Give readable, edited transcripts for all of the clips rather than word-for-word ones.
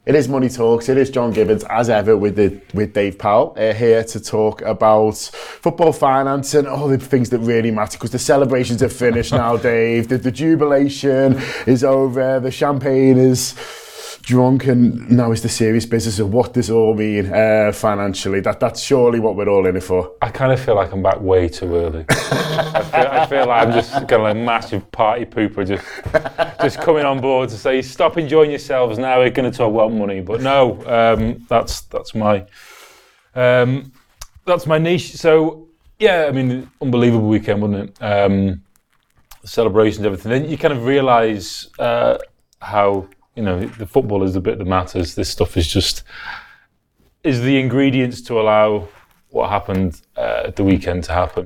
It is Money Talks. It is John Gibbons, as ever, with Dave Powell, here to talk about football finance and all the things that really matter, because the celebrations are finished now, Dave. The jubilation is over. The champagne is drunk, and now is the serious business of what does all mean financially. That's surely what we're all in it for. I kind of feel like I'm back way too early. I feel like I'm just kind of like a massive party pooper, just coming on board to say, stop enjoying yourselves now. We're going to talk about money, but no, that's my niche. So yeah, I mean, unbelievable weekend, wasn't it? Celebrations, everything. Then you kind of realise how, you know, the football is the bit that matters. This stuff is the ingredients to allow what happened at the weekend to happen.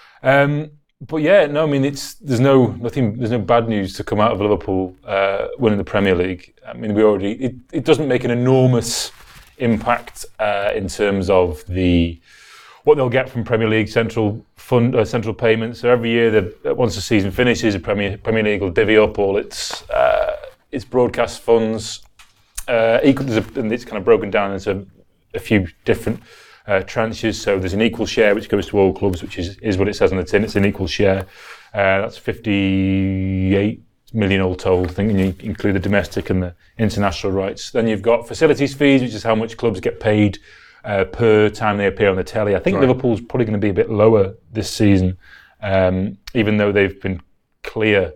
But yeah, no, I mean, there's no bad news to come out of Liverpool winning the Premier League. I mean, it doesn't make an enormous impact in terms of what they'll get from Premier League central payments. So every year, once the season finishes, the Premier League will divvy up all its broadcast funds, and it's kind of broken down into a few different tranches. So there's an equal share which goes to all clubs, which is what it says on the tin. It's an equal share. That's 58 million all told, I think, and you include the domestic and the international rights. Then you've got facilities fees, which is how much clubs get paid per time they appear on the telly. I think Liverpool's probably going to be a bit lower this season, even though they've been clear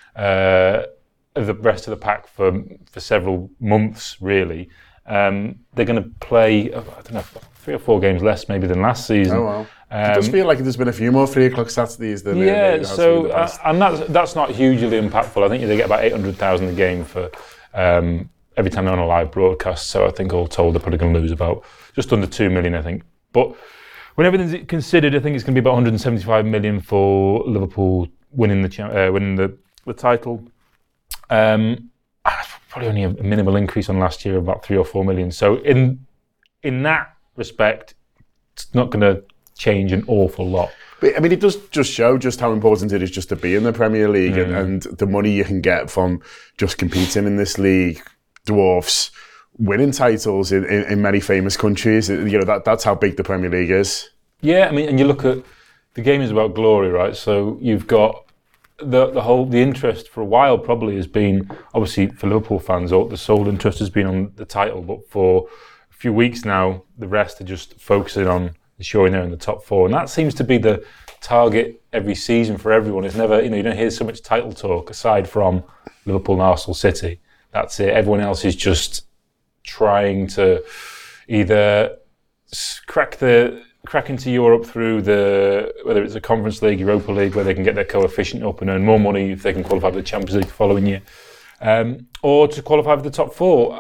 the rest of the pack for several months, really. They're going to play, I don't know, 3 or 4 games less maybe than last season. Oh, wow. It does feel like there's been a few more 3 o'clock Saturdays than and that's not hugely impactful. I think they get about 800,000 a game for every time they're on a live broadcast. So I think all told they're probably going to lose about just under 2 million, I think. But when everything's considered, I think it's going to be about 175 million for Liverpool winning the title. Probably only a minimal increase on last year of about 3 or 4 million. So in that respect, it's not going to change an awful lot. But I mean, it does just show just how important it is just to be in the Premier League, and the money you can get from just competing in this league dwarfs winning titles in many famous countries. You know, that's how big the Premier League is. Yeah, I mean, and you look at the game is about glory, right? So you've got the interest for a while probably has been, obviously for Liverpool fans, the sole interest has been on the title, but for a few weeks now, the rest are just focusing on ensuring they're in the top 4, and that seems to be the target every season for everyone. It's never, you don't hear so much title talk aside from Liverpool and Arsenal City. That's it. Everyone else is just trying to either crack into Europe through whether it's a Conference League, Europa League, where they can get their coefficient up and earn more money if they can qualify for the Champions League the following year, or to qualify for the top 4.